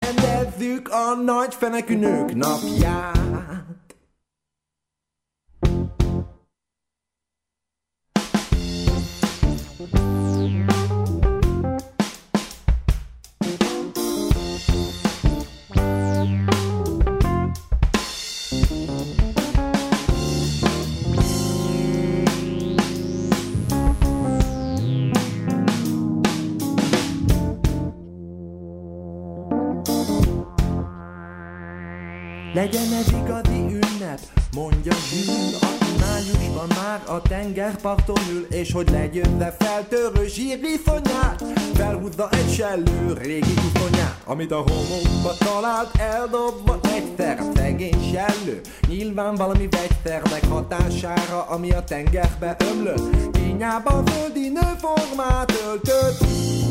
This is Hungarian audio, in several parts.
rendezzük a nagy fenekű nők napját. Legyen ez igazi ünnep, mondja Zsűl, aki májusban már a tengerparton ül, és hogy legyőzze feltörő zsíriszonyát, felhúzza egy sellő régi iszonyát, amit a homokba talált, eldobva egyszer a szegény sellő. Nyilván valami vegyszernek hatására, ami a tengerbe ömlött, kényában földi nőformát öltött.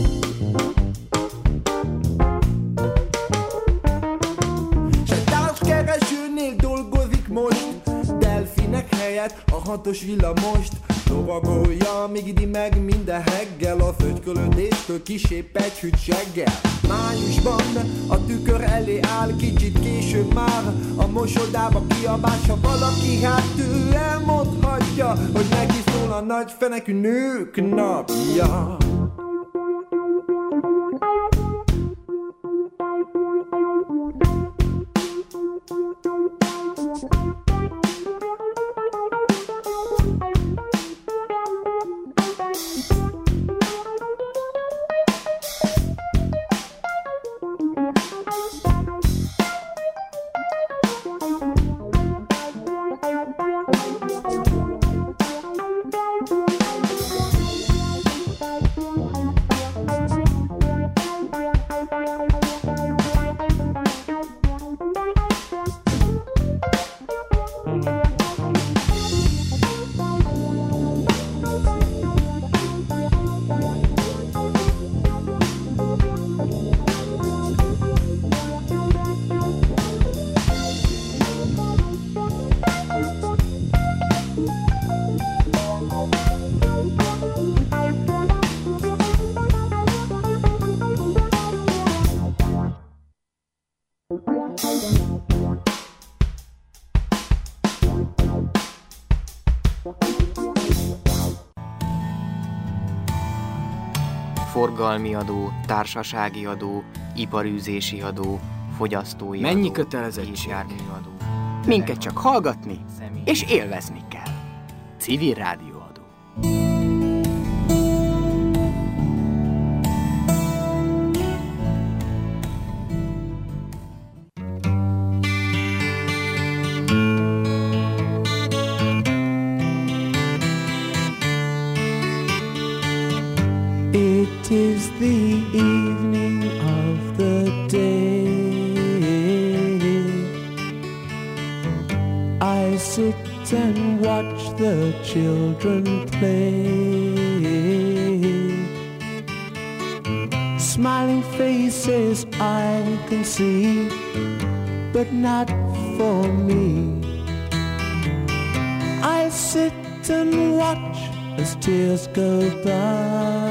Keresőnél dolgozik most, delfinek helyett a 6-os villamost lovagolja, míg idi meg minden reggel a fögykölődéstől kisebb egy hűt seggel. Májusban a tükör elé áll, kicsit később már a mosodába kiabása valaki, hát ő elmondhatja, hogy neki szól a nagy fenekű nők napja. Forgalmi adó, társasági adó, iparűzési adó, fogyasztói mennyi adó, kötelezettség? járműadó. Minket csak hallgatni és élvezni kell. Civil rádióadó. It is the evening of the day. I sit and watch the children play. Smiling faces I can see, but not for me. I sit and watch as tears go by.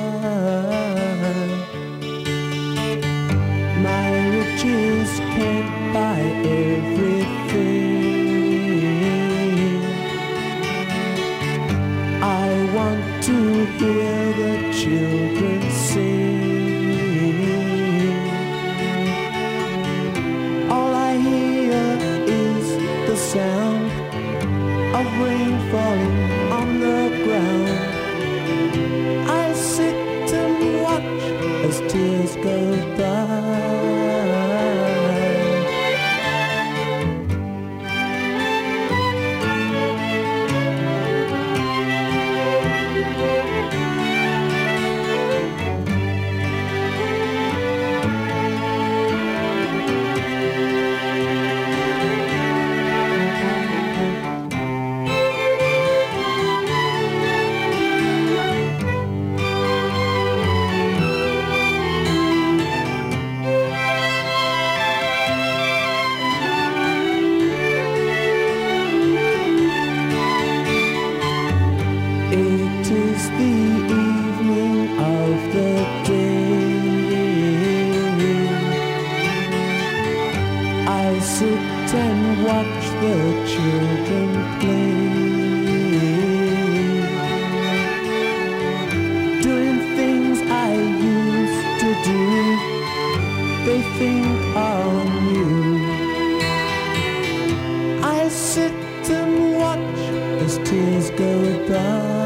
My riches can't buy everything. I want to hear the children sing. All I hear is the sound of rain falling on the ground. I sit and I sit and watch the children play, doing things I used to do. They think are new. I sit and watch as tears go by.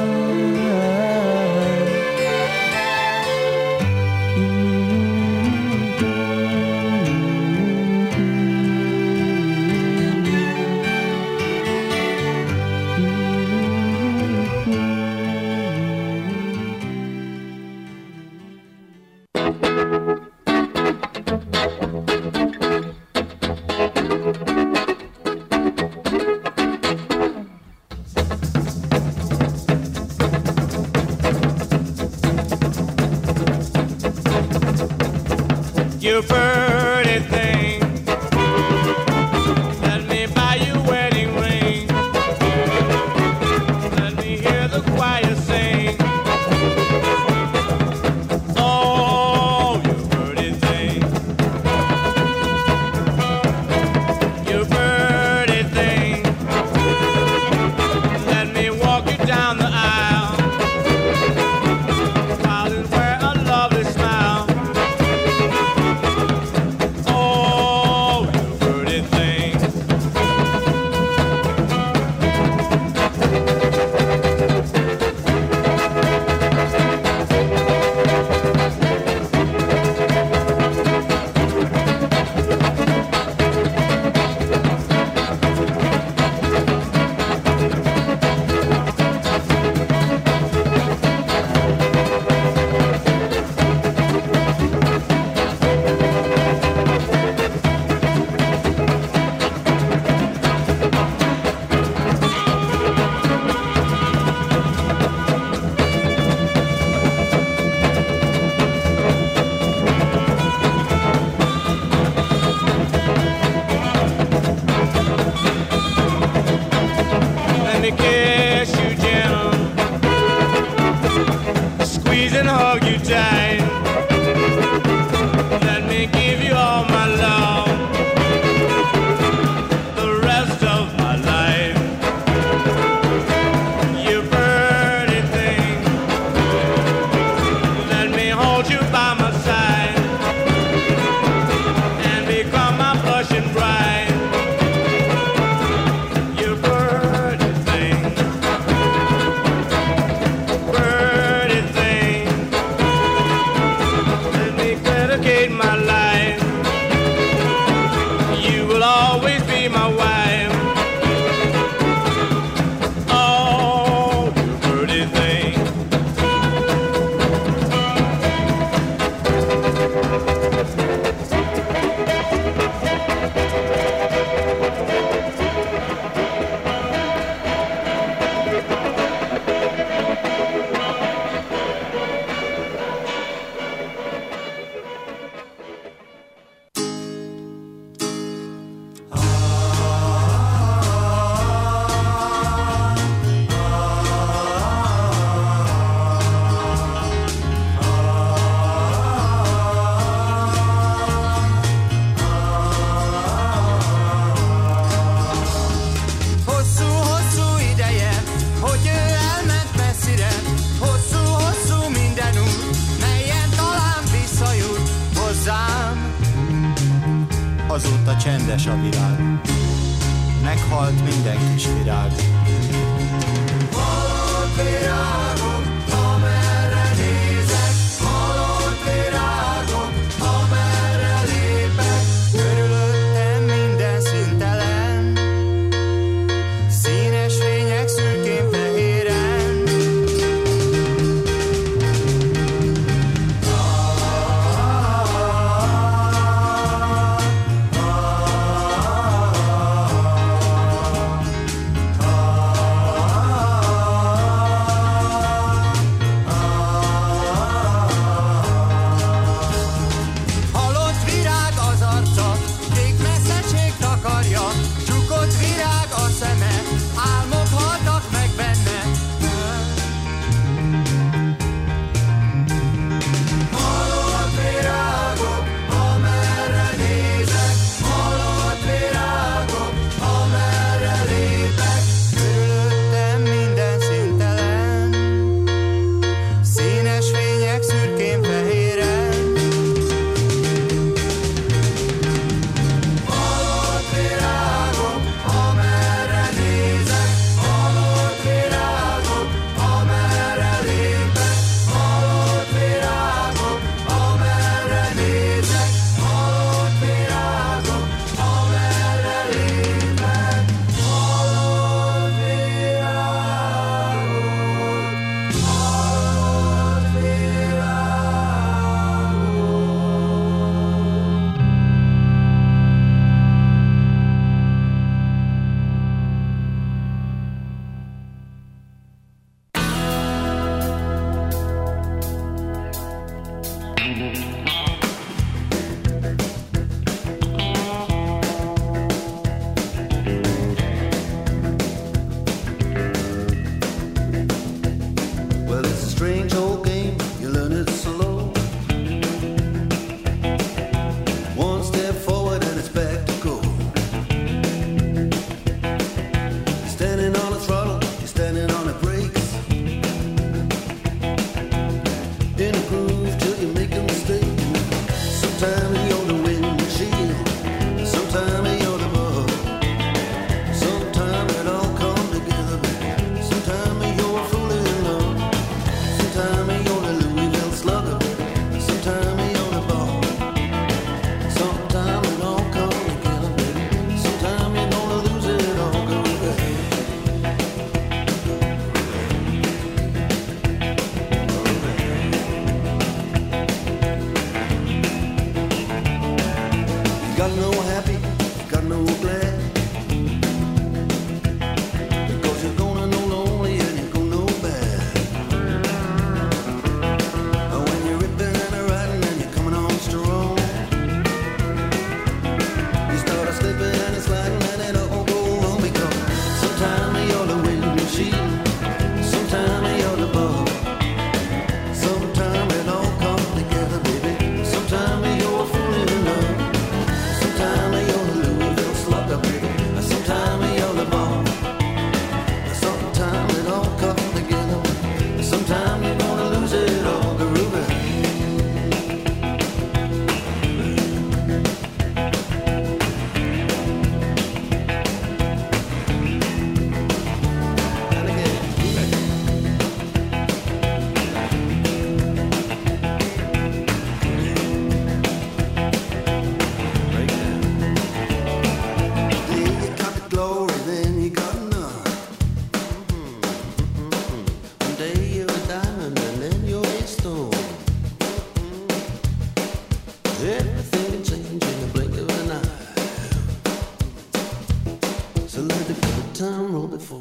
You pretty thing, let me buy you a wedding ring. Let me hear the choir sing. Oh, you pretty thing, you pretty thing. Let me walk you down the aisle, smiling where a lovely smile. Kiss you gentle, squeeze and hug you tight. Let me give you all my love, the rest of my life. You pretty thing, let me hold you by my side and become my blushing bride. My life, you will always be my wife. Oh, you pretty thing. Azóta csendes a világ, meghalt minden kis virág. Halott virágok, amerre nézek, halott virágok, amerre lépek. Körülöttem minden szüntelen, színes fények szürkén-fehéren.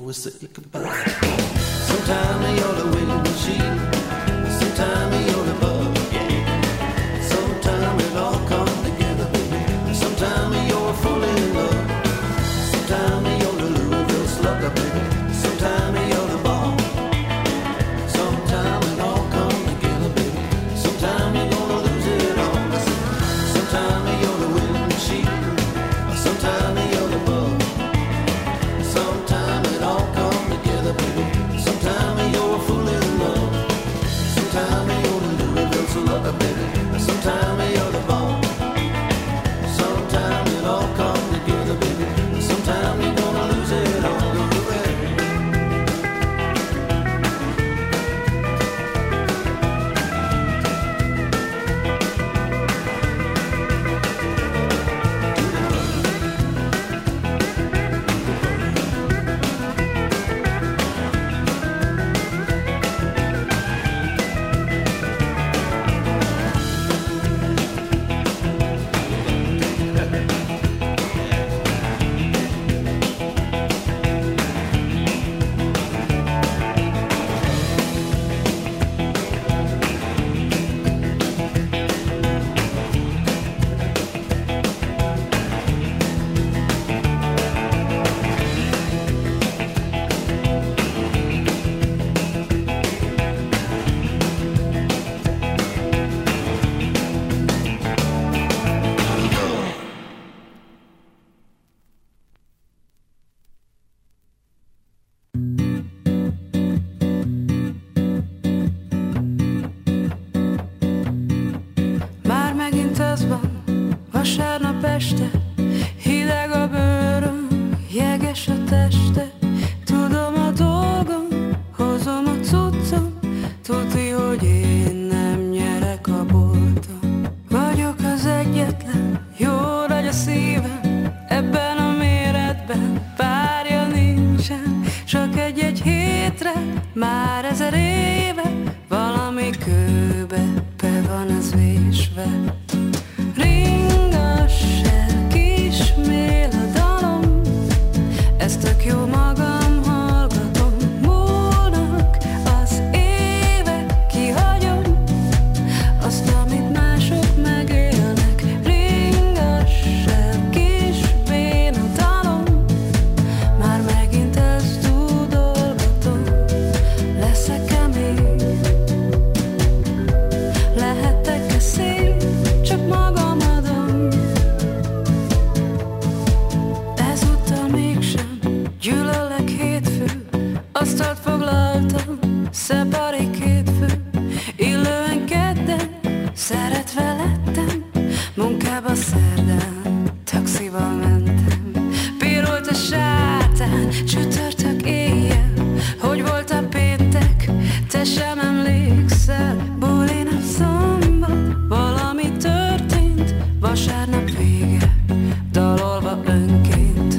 we say goodbye. Sometime you're the wind machine, sometime you're the bug, yeah. Sometime it all comes together, baby. Sometime you're full in love, sometime you're the Louisville slugger, baby. Sometime you're the ball, sometime it all comes together, baby. Sometime you're gonna lose it all. Sometime you're the wind machine, sometime you're the bug. Sometime it all comes together, baby. Sometime you're a fool in love. Sometime you're the Louisville slugger, baby. Sometime you're the ball. Sometime it all comes together, baby. Sometime you're gonna lose it all. Vasárnap este, hideg a bőröm, jeges a teste. Tudom a dolgom, hozom a cuccom, tudni, hogy én nem nyerek a bolton. Vagyok az egyetlen, jó nagy a szívem, ebben a méretben párja nincsen. Csak egy-egy hétre, már 1000 éve, valami kőbe be van az vésve. Tök jó magam, hallgatom, múlnak az évek, kihagyom azt, amit mások megélnek. Ringass el, kis béna dalom, már megint ezt dúdolgatom. Leszek-e még? Lehetek-e szép? Csak magam adom. Ezúttal mégsem gyűlölek hétfő, asztalt foglaltam, szeparik hétfő, illően kedden, szeretve lettem, munkába szerdán, taxival mentem. Pirult a sátán, csütörtök éjjel, hogy volt a péntek, te sem emlékszel, buli nap szombat, valami történt, vasárnap vége, dalolva önként.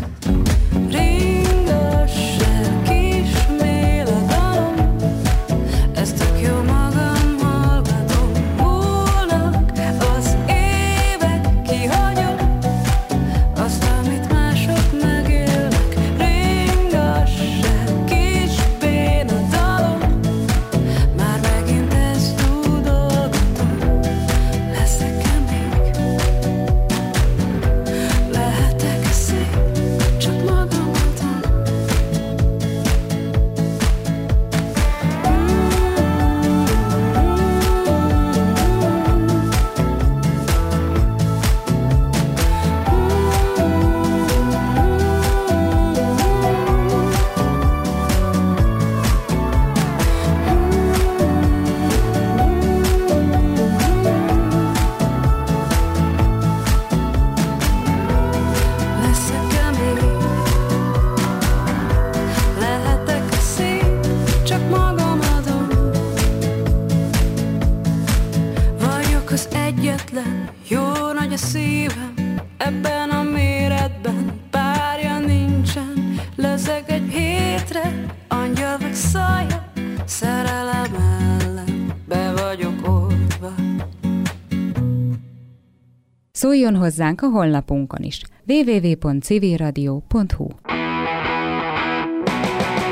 Szóljon hozzánk a honlapunkon is, www.civilradio.hu.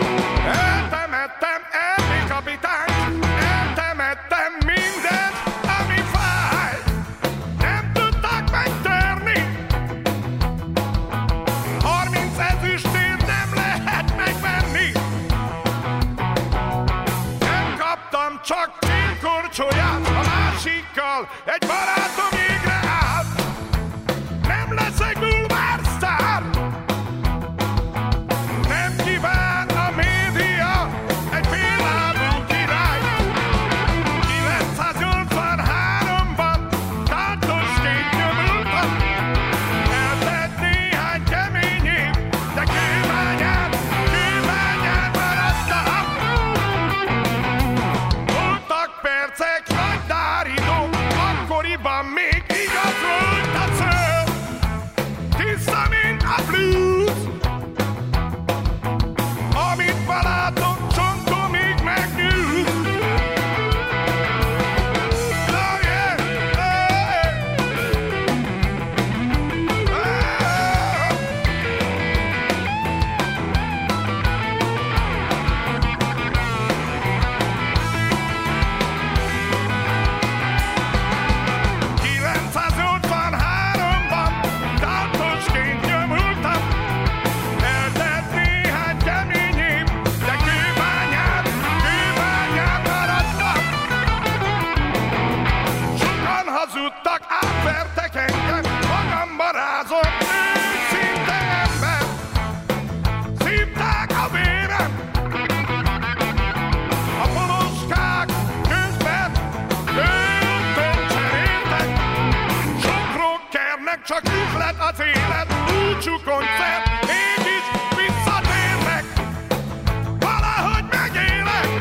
élet az élet, búcsú koncert, mégis visszatérnek, valahogy megélek.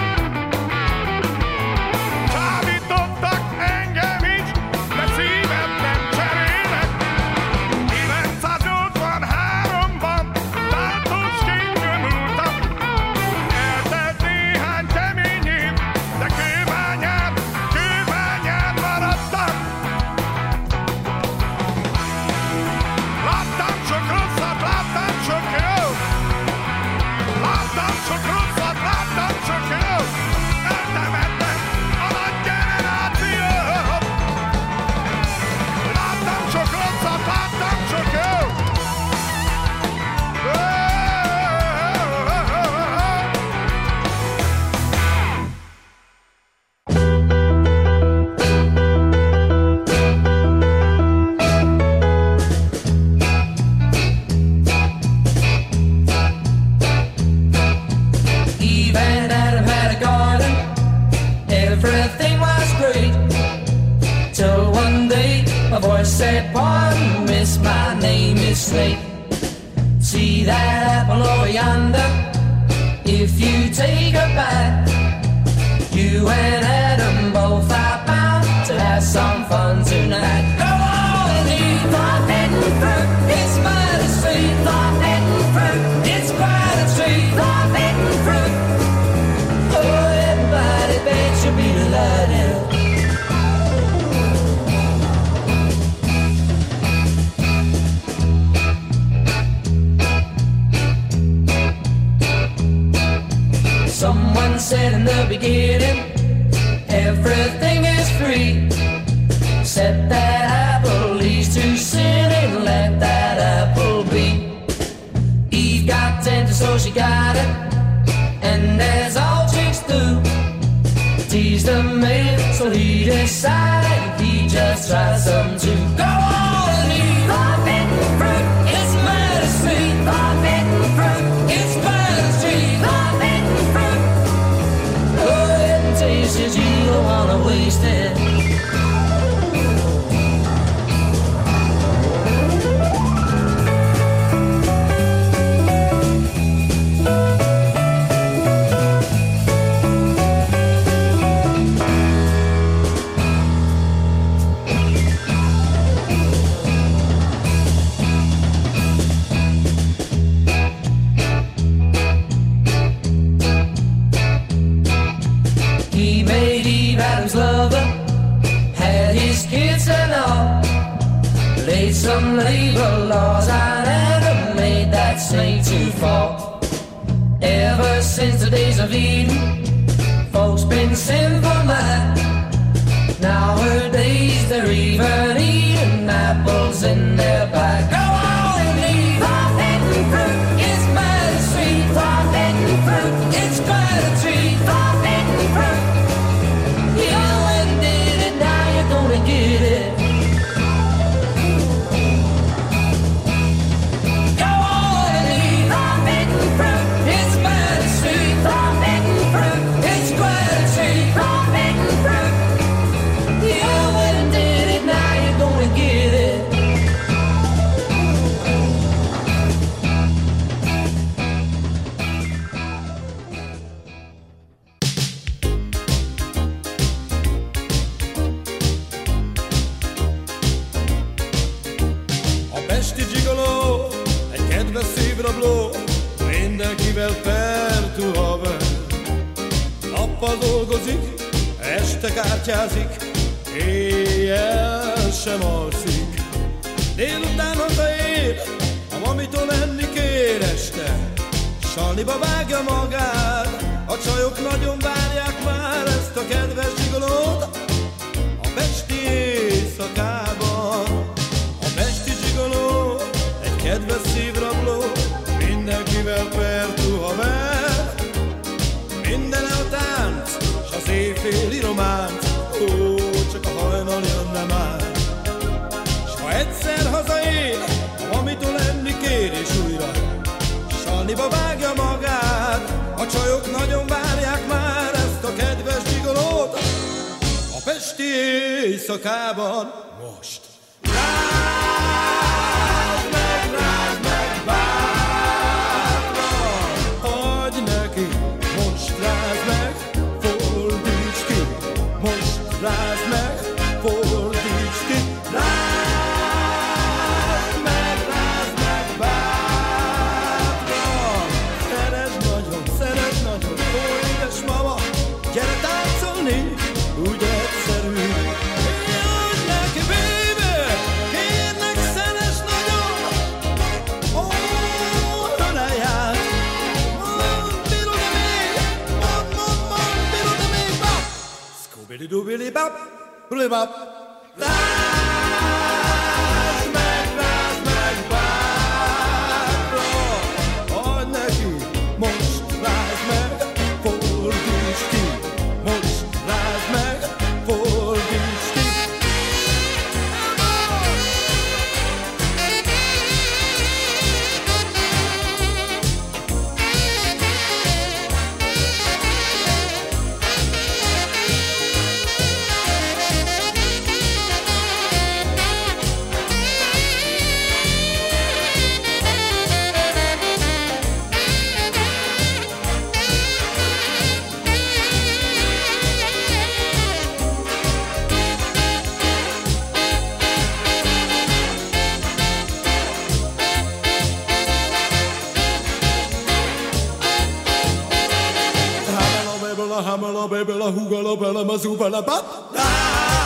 Csábítottak engem is, de szívet nem cserélek. 983-ban látósként nyomultam, eltelt néhány kemény év, de kőbányán maradtam. Láttam sok rosszat, láttam sok jót. Láttam sok rosszat, láttam sok jót. Eltemettem a nagy generációt. Láttam sok rosszat, láttam sok jót. Eve and Adam had a garden, everything was great. Till one day a voice said, "Pardon, miss, my name is Snake. See that apple over yonder? If you take a bite, you and Adam both are bound to have some fun tonight. Go on and eat the forbidden fruit, it's mighty sweet. The forbidden fruit, it's quite a treat. The forbidden fruit, oh, everybody begs you be delighted. Someone said in the beginning, everything is free, except that apple leads to sin, and let that apple be. Eve got tempted, so she got it, and as all chicks do, teased the man, so he decided he'd just try some too. Go on and eat the forbidden fruit, it's mighty sweet. The forbidden fruit, it's mighty sweet. The forbidden fruit, oh, it tastes you don't wanna waste it. He made Eve Adam's lover, had his kids and all, laid some labor laws on Adam, made that snake to fall. Ever since the days of Eden, folks been sinful mad. Nowadays they're even eating apples in their pie. Go on and eat the forbidden fruit, it's mighty sweet. The forbidden fruit, it's quite a treat. The forbidden fruit, you went and did it, now you're gonna get it. Go on and eat the forbidden fruit, it's mighty sweet. The forbidden fruit, it's quite a treat. The forbidden fruit, you went and did it, now you're gonna get it. A pesti zsigoló, egy kedves szívrabló, mindenkivel pertú haver. Nappal dolgozik, este kártyázik, éjjel sem alszik. Délután hazaér, a mamitól enni kér este, salniba vágja magát, a csajok nagyon várják már ezt a kedves zsigolót. A pesti éjszakában, a pesti zsigoló, egy kedves szívrabló, mindenkivel pertú haver. Mindene a tánc, s az éjféli románc, ó, csak a hajnal jönne már. S ha egyszer hazaér, amitől enni kér és újra, salniba vágja magát, a csajok nagyon várják már ezt a kedves zsigolót. A pesti éjszakában most. Rá! Blibab. Rázd meg bárra, adj neki, most rázd meg, fordíts ki, most rázd meg, fordíts ki. Hamala, baby, la hugala, bella, mazubala, bap.